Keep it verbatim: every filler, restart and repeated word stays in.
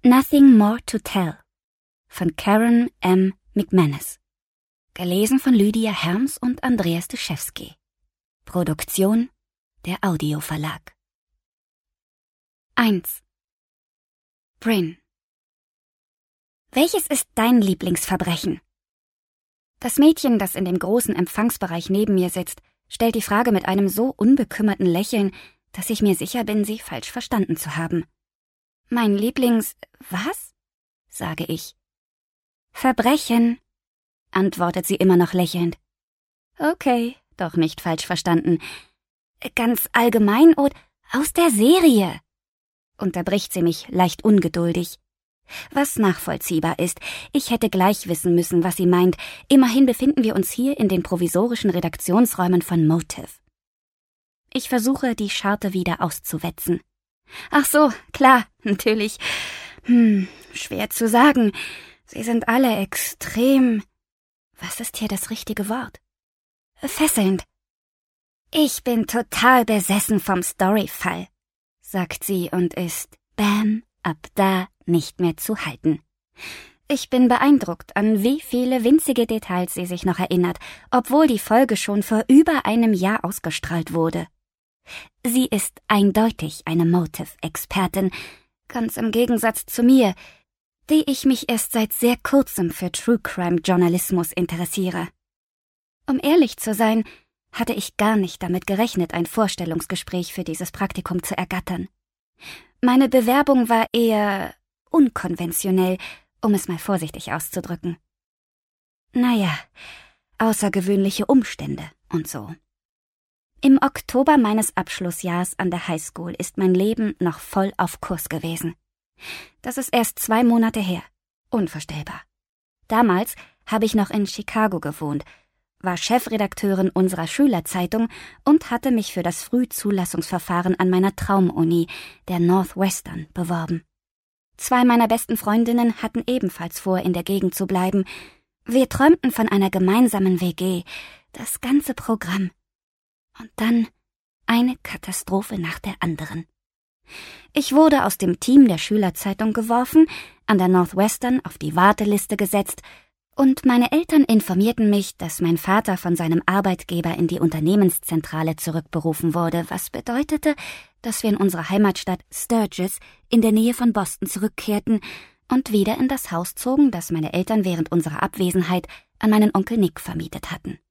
Nothing More to Tell von Karen M. McManus. Gelesen von Lydia Herms und Andreas Deschewski. Produktion der Audio Verlag. eins. Bryn. Welches ist dein Lieblingsverbrechen? Das Mädchen, das in dem großen Empfangsbereich neben mir sitzt, stellt die Frage mit einem so unbekümmerten Lächeln, dass ich mir sicher bin, sie falsch verstanden zu haben. Mein Lieblings... was? Sage ich. Verbrechen, antwortet sie immer noch lächelnd. Okay, doch nicht falsch verstanden. Ganz allgemein oder aus der Serie, unterbricht sie mich leicht ungeduldig. Was nachvollziehbar ist, ich hätte gleich wissen müssen, was sie meint. Immerhin befinden wir uns hier in den provisorischen Redaktionsräumen von Motive. Ich versuche, die Scharte wieder auszuwetzen. Ach so, klar, natürlich. Hm, schwer zu sagen. Sie sind alle extrem... Was ist hier das richtige Wort? Fesselnd. Ich bin total besessen vom Storyfall, sagt sie und ist, bam, ab da nicht mehr zu halten. Ich bin beeindruckt, an wie viele winzige Details sie sich noch erinnert, obwohl die Folge schon vor über einem Jahr ausgestrahlt wurde. Sie ist eindeutig eine Motive-Expertin, ganz im Gegensatz zu mir, die ich mich erst seit sehr kurzem für True-Crime-Journalismus interessiere. Um ehrlich zu sein, hatte ich gar nicht damit gerechnet, ein Vorstellungsgespräch für dieses Praktikum zu ergattern. Meine Bewerbung war eher unkonventionell, um es mal vorsichtig auszudrücken. Naja, außergewöhnliche Umstände und so. Im Oktober meines Abschlussjahrs an der Highschool ist mein Leben noch voll auf Kurs gewesen. Das ist erst zwei Monate her. Unvorstellbar. Damals habe ich noch in Chicago gewohnt, war Chefredakteurin unserer Schülerzeitung und hatte mich für das Frühzulassungsverfahren an meiner Traumuni, der Northwestern, beworben. Zwei meiner besten Freundinnen hatten ebenfalls vor, in der Gegend zu bleiben. Wir träumten von einer gemeinsamen W G, das ganze Programm. Und dann eine Katastrophe nach der anderen. Ich wurde aus dem Team der Schülerzeitung geworfen, an der Northwestern auf die Warteliste gesetzt und meine Eltern informierten mich, dass mein Vater von seinem Arbeitgeber in die Unternehmenszentrale zurückberufen wurde, was bedeutete, dass wir in unsere Heimatstadt Sturgis in der Nähe von Boston zurückkehrten und wieder in das Haus zogen, das meine Eltern während unserer Abwesenheit an meinen Onkel Nick vermietet hatten.